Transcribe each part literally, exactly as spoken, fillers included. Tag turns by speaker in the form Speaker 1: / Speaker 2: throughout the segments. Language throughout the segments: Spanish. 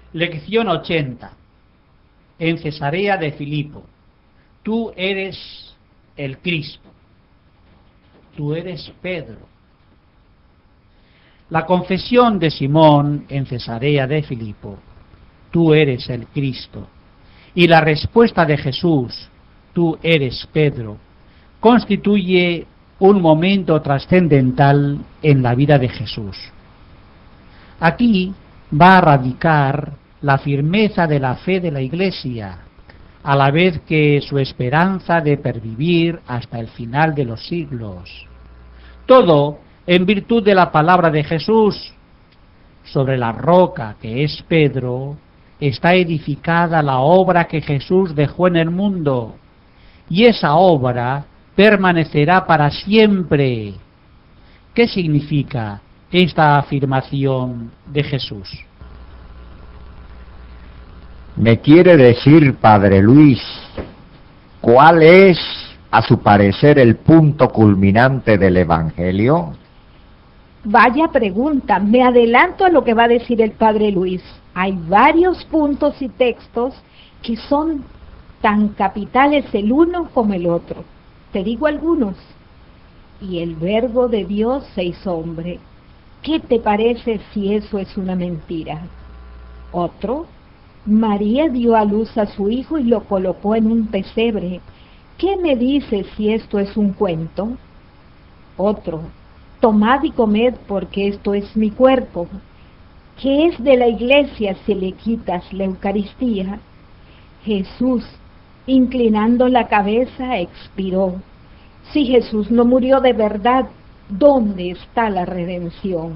Speaker 1: Lección ochenta. En Cesarea de Filipo. Tú eres el Cristo. Tú eres Pedro. La confesión de Simón en Cesarea de Filipo. Tú eres el Cristo. Y la respuesta de Jesús, tú eres Pedro, constituye un momento trascendental en la vida de Jesús. Aquí va a radicar la firmeza de la fe de la Iglesia, a la vez que su esperanza de pervivir hasta el final de los siglos. Todo en virtud de la palabra de Jesús. Sobre la roca que es Pedro, está edificada la obra que Jesús dejó en el mundo, y esa obra permanecerá para siempre. ¿Qué significa esta afirmación de Jesús?
Speaker 2: ¿Me quiere decir, Padre Luis, cuál es, a su parecer, el punto culminante del Evangelio?
Speaker 3: Vaya pregunta, me adelanto a lo que va a decir el Padre Luis. Hay varios puntos y textos que son tan capitales el uno como el otro. Te digo algunos. Y el Verbo de Dios se hizo hombre. ¿Qué te parece si eso es una mentira? Otro, María dio a luz a su hijo y lo colocó en un pesebre. ¿Qué me dices si esto es un cuento? Otro, tomad y comed porque esto es mi cuerpo. ¿Qué es de la iglesia si le quitas la Eucaristía? Jesús, inclinando la cabeza, expiró. Si Jesús no murió de verdad, ¿dónde está la redención?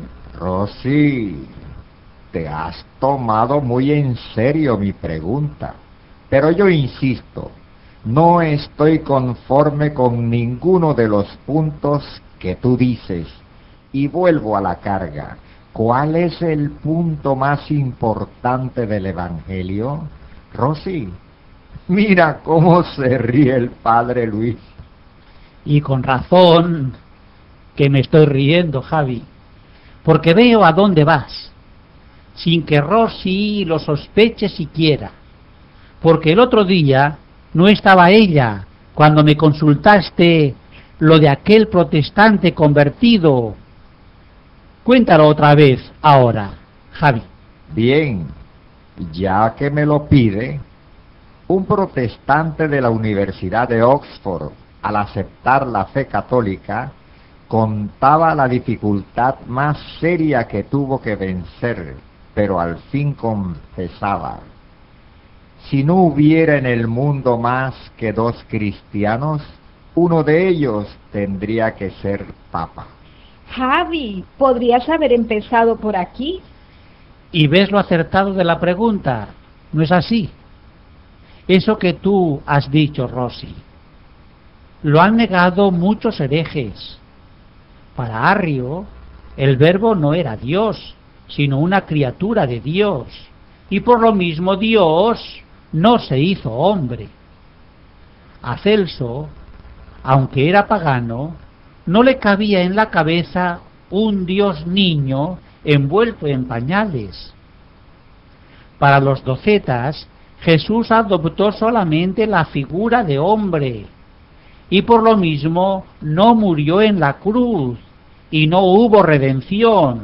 Speaker 2: Rosy, te has tomado muy en serio mi pregunta, pero yo insisto, no estoy conforme con ninguno de los puntos que tú dices, y vuelvo a la carga. ¿Cuál es el punto más importante del Evangelio? Rosy, mira cómo se ríe el Padre Luis.
Speaker 1: Y con razón que me estoy riendo, Javi, porque veo a dónde vas, sin que Rosy lo sospeche siquiera, porque el otro día no estaba ella cuando me consultaste lo de aquel protestante convertido. Cuéntalo otra vez ahora, Javi.
Speaker 2: Bien, ya que me lo pide, un protestante de la Universidad de Oxford, al aceptar la fe católica, contaba la dificultad más seria que tuvo que vencer, pero al fin confesaba: si no hubiera en el mundo más que dos cristianos, uno de ellos tendría que ser papa.
Speaker 3: Javi, ¿podrías haber empezado por aquí?
Speaker 1: Y ves lo acertado de la pregunta, ¿no es así? Eso que tú has dicho, Rosy, lo han negado muchos herejes. Para Arrio, el Verbo no era Dios, sino una criatura de Dios, y por lo mismo Dios no se hizo hombre. A Celso, aunque era pagano, no le cabía en la cabeza un Dios niño envuelto en pañales. Para los docetas, Jesús adoptó solamente la figura de hombre, y por lo mismo no murió en la cruz, y no hubo redención.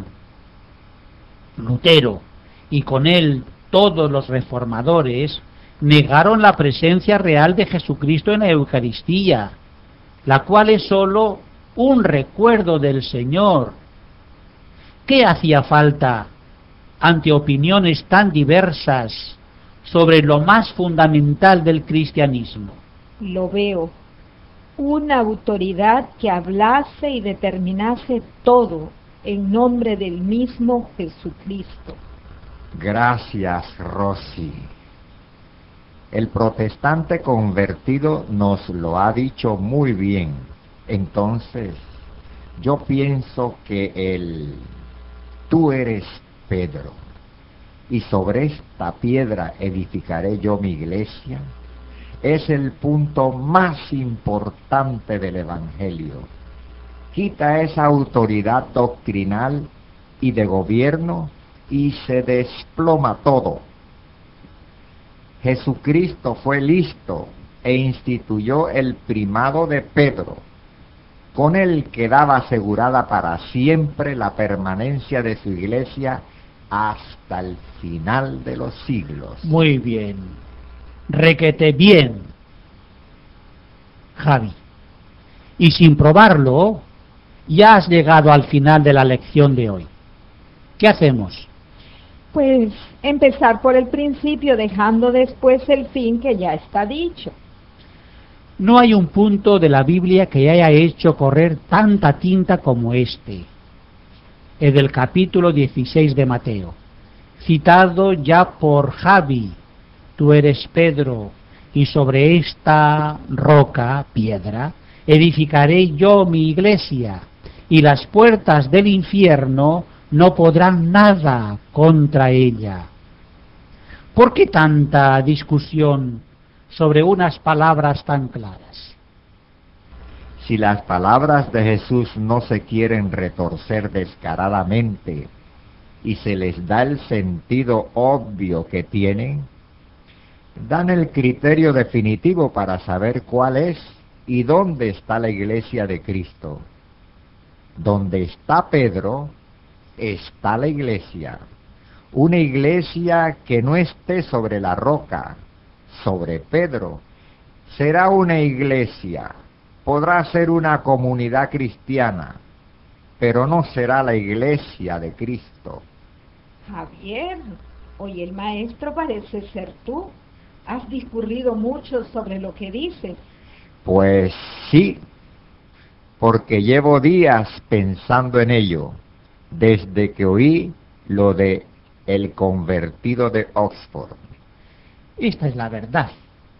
Speaker 1: Lutero, y con él todos los reformadores, negaron la presencia real de Jesucristo en la Eucaristía, la cual es sólo un recuerdo del Señor. ¿Qué hacía falta ante opiniones tan diversas sobre lo más fundamental del cristianismo?
Speaker 3: Lo veo. Una autoridad que hablase y determinase todo en nombre del mismo Jesucristo.
Speaker 2: Gracias, Rosy. El protestante convertido nos lo ha dicho muy bien. Entonces, yo pienso que el tú eres Pedro, y sobre esta piedra edificaré yo mi iglesia, es el punto más importante del Evangelio. Quita esa autoridad doctrinal y de gobierno y se desploma todo. Jesucristo fue listo e instituyó el primado de Pedro, con el que daba asegurada para siempre la permanencia de su iglesia hasta el final de los siglos.
Speaker 1: Muy bien, requete bien, Javi. Y sin probarlo, ya has llegado al final de la lección de hoy. ¿Qué hacemos?
Speaker 3: Pues empezar por el principio, dejando después el fin que ya está dicho.
Speaker 1: No hay un punto de la Biblia que haya hecho correr tanta tinta como este, el del capítulo dieciséis de Mateo, citado ya por Javi: tú eres Pedro, y sobre esta roca, piedra, edificaré yo mi iglesia, y las puertas del infierno no podrán nada contra ella. ¿Por qué tanta discusión sobre unas palabras tan claras?
Speaker 2: Si las palabras de Jesús no se quieren retorcer descaradamente y se les da el sentido obvio que tienen, dan el criterio definitivo para saber cuál es y dónde está la iglesia de Cristo. Donde está Pedro, está la iglesia. Una iglesia que no esté sobre la roca, sobre Pedro, será una iglesia, podrá ser una comunidad cristiana, pero no será la iglesia de Cristo.
Speaker 3: Javier, hoy el maestro parece ser tú. Has discurrido mucho sobre lo que dices.
Speaker 2: Pues sí, porque llevo días pensando en ello, desde que oí lo de el convertido de Oxford.
Speaker 1: Esta es la verdad.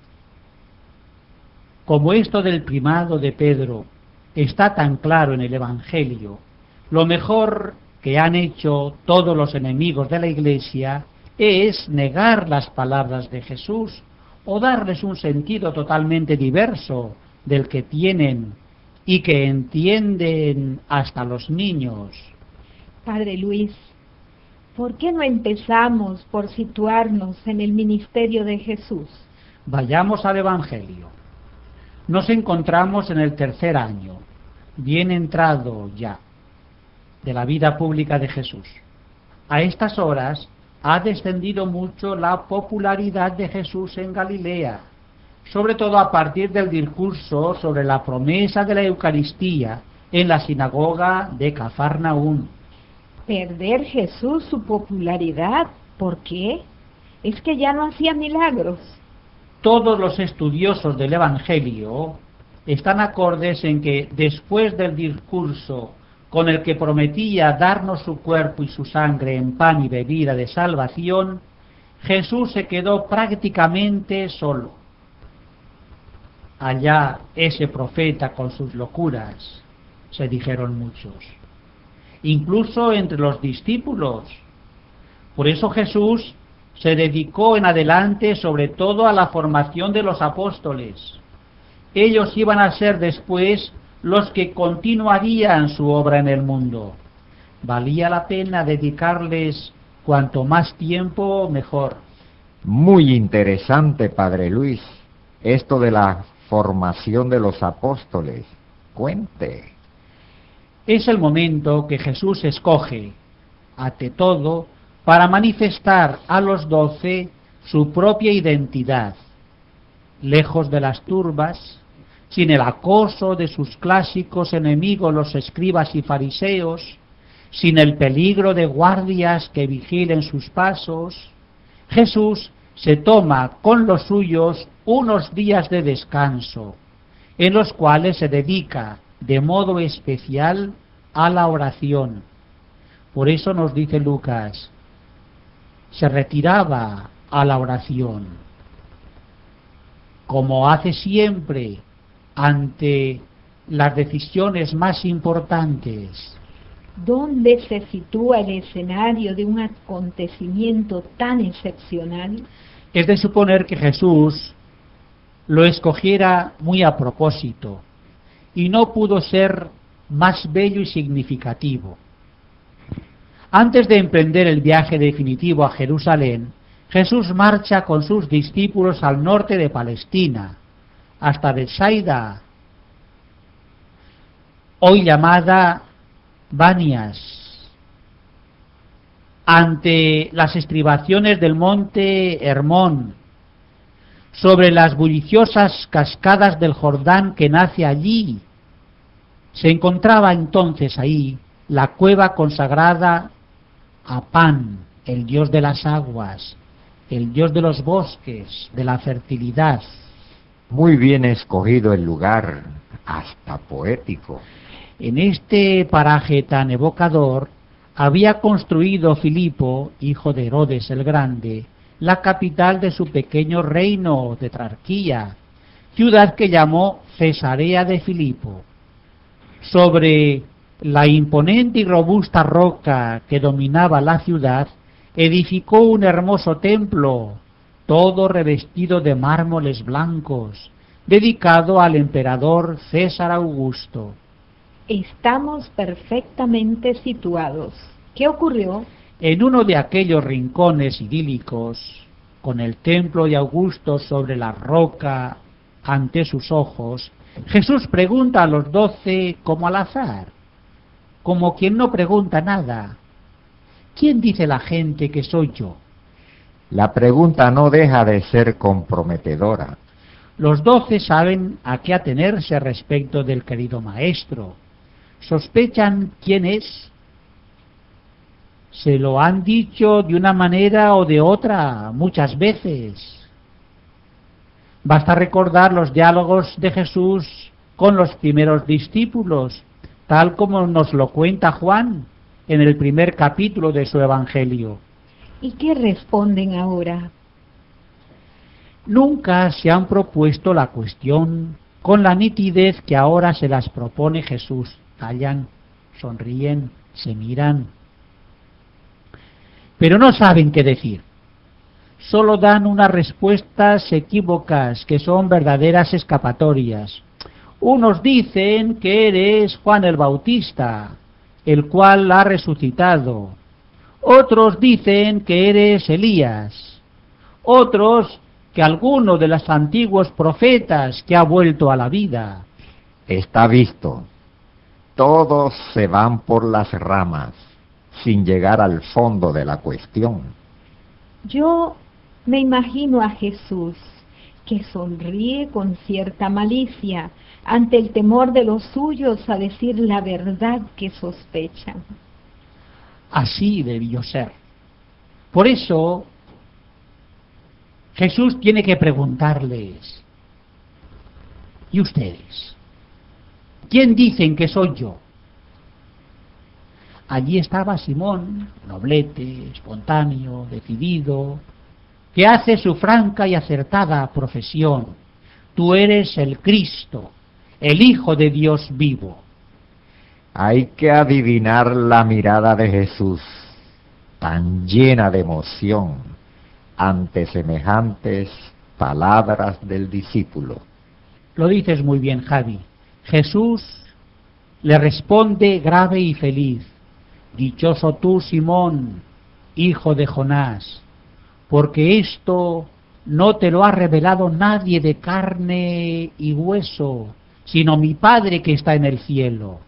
Speaker 1: Como esto del primado de Pedro está tan claro en el Evangelio, lo mejor que han hecho todos los enemigos de la Iglesia es negar las palabras de Jesús o darles un sentido totalmente diverso del que tienen y que entienden hasta los niños.
Speaker 3: Padre Luis, ¿por qué no empezamos por situarnos en el ministerio de Jesús?
Speaker 1: Vayamos al Evangelio. Nos encontramos en el tercer año, bien entrado ya, de la vida pública de Jesús. A estas horas ha descendido mucho la popularidad de Jesús en Galilea, sobre todo a partir del discurso sobre la promesa de la Eucaristía en la sinagoga de Cafarnaún.
Speaker 3: ¿Perder Jesús su popularidad? ¿Por qué? ¿Es que ya no hacía milagros?
Speaker 1: Todos los estudiosos del Evangelio están acordes en que después del discurso con el que prometía darnos su cuerpo y su sangre en pan y bebida de salvación, Jesús se quedó prácticamente solo. Allá ese profeta con sus locuras, se dijeron muchos, incluso entre los discípulos. Por eso Jesús se dedicó en adelante sobre todo a la formación de los apóstoles. Ellos iban a ser después los que continuarían su obra en el mundo. Valía la pena dedicarles cuanto más tiempo, mejor.
Speaker 2: Muy interesante, Padre Luis, esto de la formación de los apóstoles. Cuente.
Speaker 1: Es el momento que Jesús escoge, ante todo, para manifestar a los doce su propia identidad, lejos de las turbas, sin el acoso de sus clásicos enemigos los escribas y fariseos, sin el peligro de guardias que vigilen sus pasos. Jesús se toma con los suyos unos días de descanso, en los cuales se dedica de modo especial a la oración. Por eso nos dice Lucas, se retiraba a la oración, como hace siempre ante las decisiones más importantes.
Speaker 3: ¿Dónde se sitúa el escenario de un acontecimiento tan excepcional?
Speaker 1: Es de suponer que Jesús lo escogiera muy a propósito, y no pudo ser más bello y significativo. Antes de emprender el viaje definitivo a Jerusalén, Jesús marcha con sus discípulos al norte de Palestina, hasta Betsaida, hoy llamada Banias. Ante las estribaciones del monte Hermón, sobre las bulliciosas cascadas del Jordán que nace allí, se encontraba entonces ahí la cueva consagrada a Pan, el dios de las aguas, el dios de los bosques, de la fertilidad.
Speaker 2: Muy bien escogido el lugar, hasta poético.
Speaker 1: En este paraje tan evocador había construido Filipo, hijo de Herodes el Grande, la capital de su pequeño reino de Tetrarquía, ciudad que llamó Cesarea de Filipo. Sobre la imponente y robusta roca que dominaba la ciudad, edificó un hermoso templo, todo revestido de mármoles blancos, dedicado al emperador César Augusto.
Speaker 3: Estamos perfectamente situados. ¿Qué ocurrió?
Speaker 1: En uno de aquellos rincones idílicos, con el templo de Augusto sobre la roca ante sus ojos, Jesús pregunta a los doce como al azar, como quien no pregunta nada: ¿quién dice la gente que soy yo?
Speaker 2: La pregunta no deja de ser comprometedora.
Speaker 1: Los doce saben a qué atenerse respecto del querido maestro. ¿Sospechan quién es? Se lo han dicho de una manera o de otra muchas veces. Basta recordar los diálogos de Jesús con los primeros discípulos, tal como nos lo cuenta Juan en el primer capítulo de su Evangelio.
Speaker 3: ¿Y qué responden ahora?
Speaker 1: Nunca se han propuesto la cuestión con la nitidez que ahora se las propone Jesús. Callan, sonríen, se miran, pero no saben qué decir. Solo dan unas respuestas equívocas que son verdaderas escapatorias. Unos dicen que eres Juan el Bautista, el cual ha resucitado. Otros dicen que eres Elías. Otros que alguno de los antiguos profetas que ha vuelto a la vida.
Speaker 2: Está visto. Todos se van por las ramas, sin llegar al fondo de la cuestión.
Speaker 3: Yo me imagino a Jesús, que sonríe con cierta malicia ante el temor de los suyos a decir la verdad que sospechan.
Speaker 1: Así debió ser. Por eso Jesús tiene que preguntarles: ¿y ustedes? ¿Quién dicen que soy yo? Allí estaba Simón, noblete, espontáneo, decidido, que hace su franca y acertada profesión: tú eres el Cristo, el Hijo de Dios vivo.
Speaker 2: Hay que adivinar la mirada de Jesús, tan llena de emoción, ante semejantes palabras del discípulo.
Speaker 1: Lo dices muy bien, Javi. Jesús le responde grave y feliz: dichoso tú, Simón, hijo de Jonás, porque esto no te lo ha revelado nadie de carne y hueso, sino mi Padre que está en el cielo.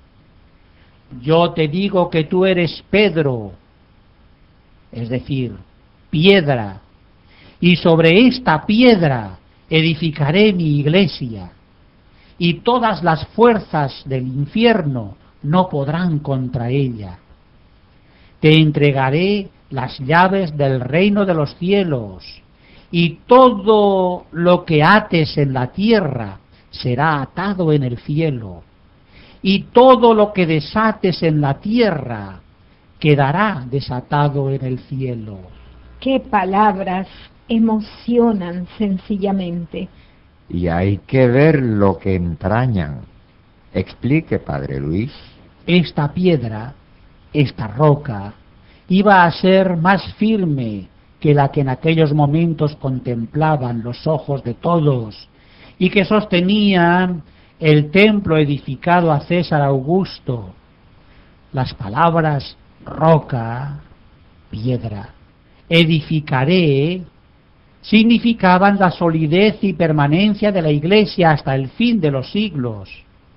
Speaker 1: Yo te digo que tú eres Pedro, es decir, piedra, y sobre esta piedra edificaré mi iglesia, y todas las fuerzas del infierno no podrán contra ella. Te entregaré las llaves del reino de los cielos, y todo lo que ates en la tierra será atado en el cielo, y todo lo que desates en la tierra quedará desatado en el cielo.
Speaker 3: ¡Qué palabras emocionan sencillamente!
Speaker 2: Y hay que ver lo que entrañan. Explique, Padre Luis.
Speaker 1: Esta piedra, esta roca, iba a ser más firme que la que en aquellos momentos contemplaban los ojos de todos y que sostenían el templo edificado a César Augusto. Las palabras roca, piedra, edificaré, significaban la solidez y permanencia de la Iglesia hasta el fin de los siglos.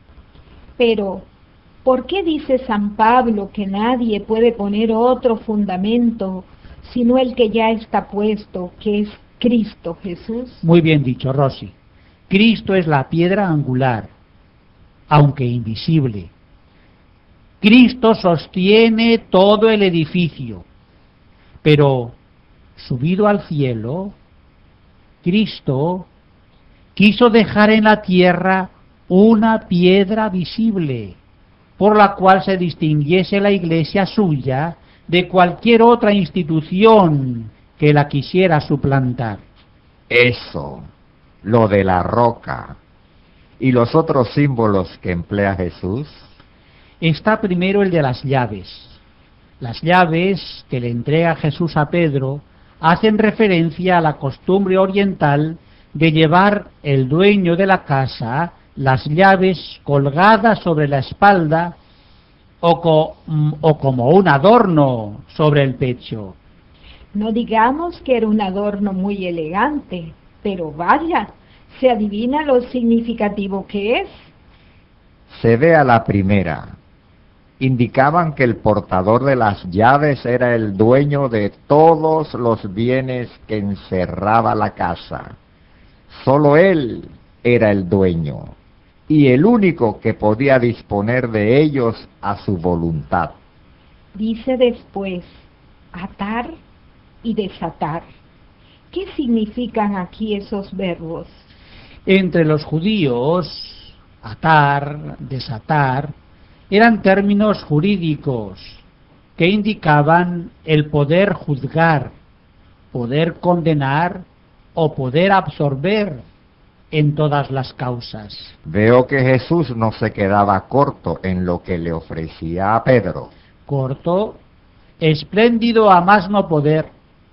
Speaker 3: Pero, ¿por qué dice San Pablo que nadie puede poner otro fundamento sino el que ya está puesto, que es Cristo Jesús?
Speaker 1: Muy bien dicho, Rosy. Cristo es la piedra angular, aunque invisible. Cristo sostiene todo el edificio, pero subido al cielo, Cristo quiso dejar en la tierra una piedra visible, por la cual se distinguiese la Iglesia suya de cualquier otra institución que la quisiera suplantar.
Speaker 2: Eso, lo de la roca y los otros símbolos que emplea Jesús.
Speaker 1: Está primero el de las llaves. Las llaves que le entrega Jesús a Pedro hacen referencia a la costumbre oriental de llevar el dueño de la casa las llaves colgadas sobre la espalda o, co o como un adorno sobre el pecho.
Speaker 3: No digamos que era un adorno muy elegante, pero vaya, se adivina lo significativo que es.
Speaker 2: Se ve a la primera. Indicaban que el portador de las llaves era el dueño de todos los bienes que encerraba la casa. Solo él era el dueño y el único que podía disponer de ellos a su voluntad.
Speaker 3: Dice después, atar y desatar. ¿Qué significan aquí esos verbos?
Speaker 1: Entre los judíos, atar, desatar, eran términos jurídicos que indicaban el poder juzgar, poder condenar o poder absorber en todas las causas.
Speaker 2: Veo que Jesús no se quedaba corto en lo que le ofrecía a Pedro.
Speaker 1: Corto, espléndido a más no poder.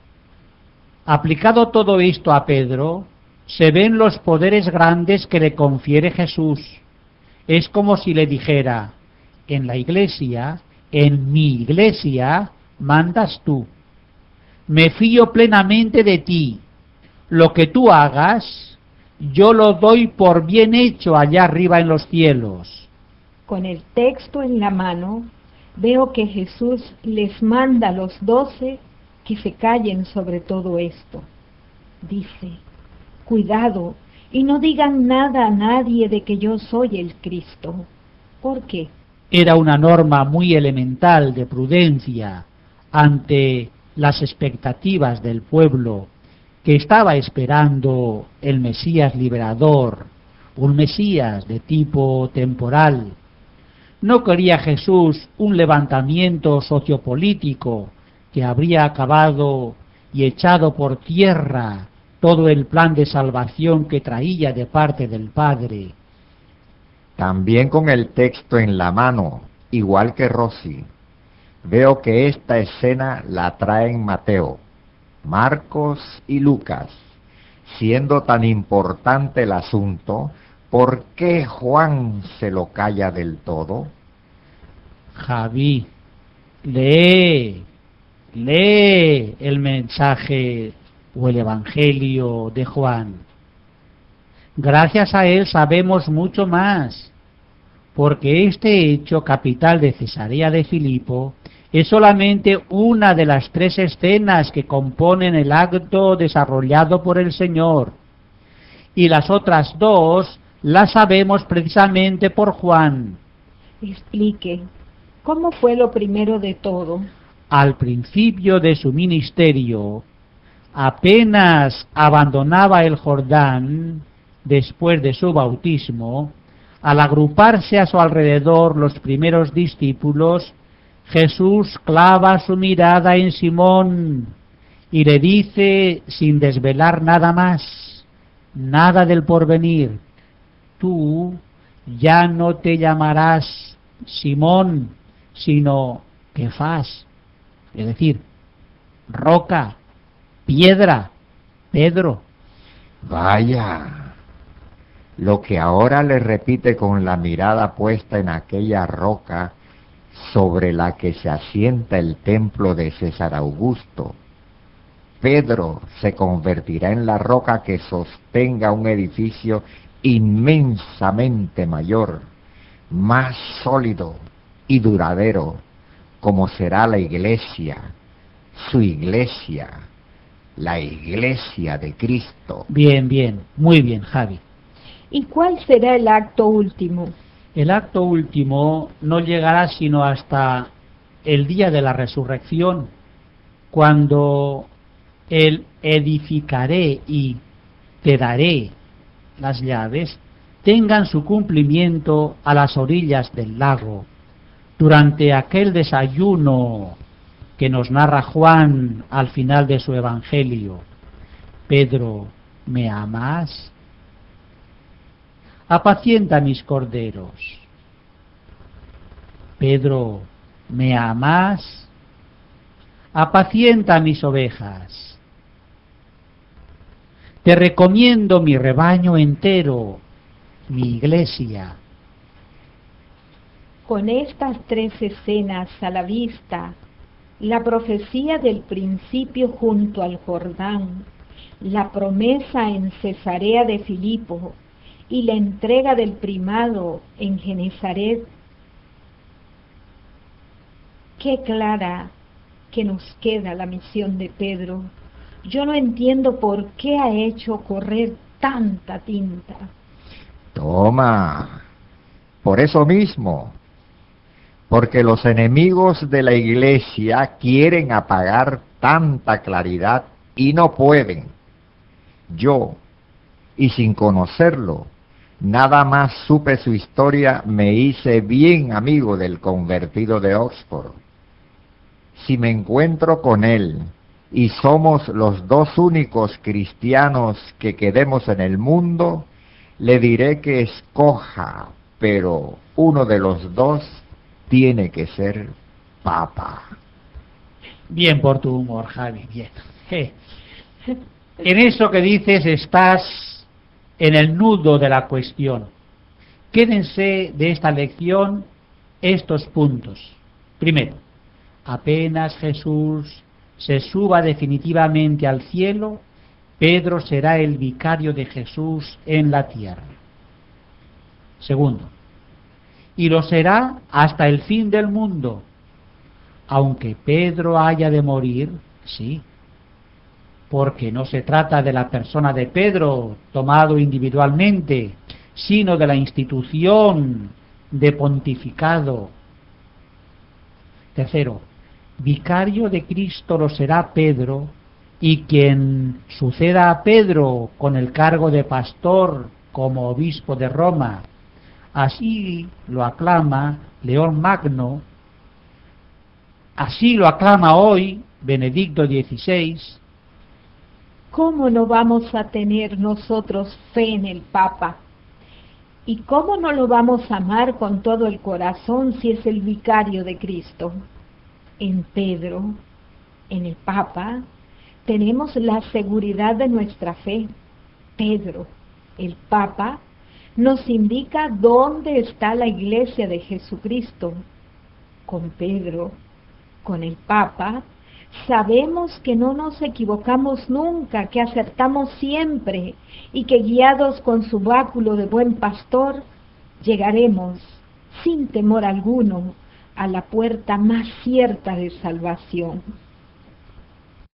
Speaker 1: Aplicado todo esto a Pedro, se ven los poderes grandes que le confiere Jesús. Es como si le dijera: en la Iglesia, en mi Iglesia, mandas tú. Me fío plenamente de ti. Lo que tú hagas, yo lo doy por bien hecho allá arriba en los cielos.
Speaker 3: Con el texto en la mano, veo que Jesús les manda a los doce que se callen sobre todo esto. Dice, cuidado y no digan nada a nadie de que yo soy el Cristo. ¿Por qué?
Speaker 1: Era una norma muy elemental de prudencia ante las expectativas del pueblo que estaba esperando el Mesías liberador, un Mesías de tipo temporal. No quería Jesús un levantamiento sociopolítico que habría acabado y echado por tierra todo el plan de salvación que traía de parte del Padre.
Speaker 2: También con el texto en la mano, igual que Rosy, veo que esta escena la traen Mateo, Marcos y Lucas. Siendo tan importante el asunto, ¿por qué Juan se lo calla del todo?
Speaker 1: Javi, lee, lee el mensaje o el Evangelio de Juan. Gracias a él sabemos mucho más, porque este hecho capital de Cesarea de Filipo es solamente una de las tres escenas que componen el acto desarrollado por el Señor, y las otras dos las sabemos precisamente por Juan.
Speaker 3: Explique, ¿cómo fue lo primero de todo?
Speaker 1: Al principio de su ministerio, apenas abandonaba el Jordán, después de su bautismo, al agruparse a su alrededor los primeros discípulos, Jesús clava su mirada en Simón y le dice, sin desvelar nada más, nada del porvenir: tú ya no te llamarás Simón, sino Kefas, es decir, roca, piedra, Pedro.
Speaker 2: Vaya, lo que ahora le repite con la mirada puesta en aquella roca sobre la que se asienta el templo de César Augusto. Pedro se convertirá en la roca que sostenga un edificio inmensamente mayor, más sólido y duradero, como será la iglesia, su iglesia, la iglesia de Cristo.
Speaker 1: Bien, bien, muy bien, Javi.
Speaker 3: ¿Y cuál será el acto último?
Speaker 1: El acto último no llegará sino hasta el día de la resurrección, cuando el edificaré y te daré las llaves tengan su cumplimiento a las orillas del lago, durante aquel desayuno que nos narra Juan al final de su evangelio. Pedro, ¿me amas? Apacienta mis corderos. Pedro, ¿me amas? Apacienta mis ovejas. Te recomiendo mi rebaño entero, mi iglesia.
Speaker 3: Con estas tres escenas a la vista, la profecía del principio junto al Jordán, la promesa en Cesarea de Filipo y la entrega del primado en Genezaret, qué clara que nos queda la misión de Pedro. Yo no entiendo por qué ha hecho correr tanta tinta.
Speaker 2: Toma, por eso mismo, porque los enemigos de la iglesia quieren apagar tanta claridad y no pueden. Yo, y sin conocerlo, nada más supe su historia, me hice bien amigo del convertido de Oxford. Si me encuentro con él y somos los dos únicos cristianos que quedemos en el mundo, le diré que escoja, pero uno de los dos tiene que ser papa.
Speaker 1: Bien por tu humor, Javi, bien. Je. En eso que dices estás en el nudo de la cuestión. Quédense de esta lección estos puntos. Primero, apenas Jesús se suba definitivamente al cielo, Pedro será el vicario de Jesús en la tierra. Segundo, y lo será hasta el fin del mundo, aunque Pedro haya de morir, sí, porque no se trata de la persona de Pedro tomado individualmente, sino de la institución de pontificado. Tercero, vicario de Cristo lo será Pedro, y quien suceda a Pedro con el cargo de pastor como obispo de Roma, así lo aclama León Magno, así lo aclama hoy Benedicto dieciséis.
Speaker 3: ¿Cómo no vamos a tener nosotros fe en el Papa? ¿Y cómo no lo vamos a amar con todo el corazón si es el vicario de Cristo? En Pedro, en el Papa, tenemos la seguridad de nuestra fe. Pedro, el Papa, nos indica dónde está la iglesia de Jesucristo. Con Pedro, con el Papa, sabemos que no nos equivocamos nunca, que acertamos siempre y que guiados con su báculo de buen pastor, llegaremos sin temor alguno a la puerta más cierta de salvación.